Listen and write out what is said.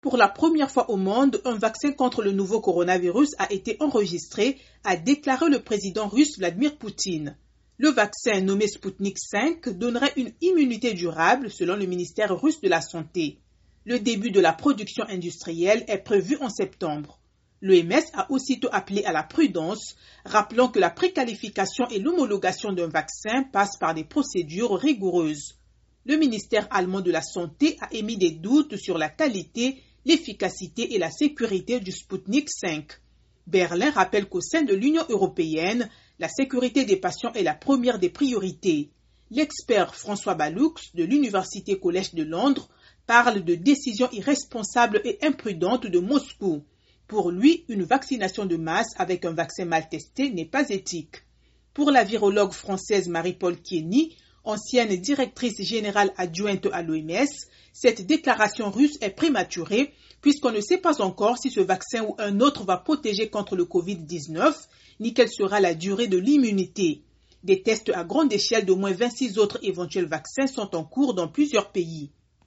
Pour la première fois au monde, un vaccin contre le nouveau coronavirus a été enregistré, a déclaré le président russe Vladimir Poutine. Le vaccin nommé Sputnik V donnerait une immunité durable selon le ministère russe de la Santé. Le début de la production industrielle est prévu en septembre. L'OMS a aussitôt appelé à la prudence, rappelant que la préqualification et l'homologation d'un vaccin passent par des procédures rigoureuses. Le ministère allemand de la Santé a émis des doutes sur la qualité, l'efficacité et la sécurité du Sputnik V. Berlin rappelle qu'au sein de l'Union européenne, la sécurité des patients est la première des priorités. L'expert François Baloux de l'Université Collège de Londres parle de décisions irresponsables et imprudentes de Moscou. Pour lui, une vaccination de masse avec un vaccin mal testé n'est pas éthique. Pour la virologue française Marie-Paule Kieny, ancienne directrice générale adjointe à l'OMS, cette déclaration russe est prématurée puisqu'on ne sait pas encore si ce vaccin ou un autre va protéger contre le Covid-19, ni quelle sera la durée de l'immunité. Des tests à grande échelle d'au moins 26 autres éventuels vaccins sont en cours dans plusieurs pays.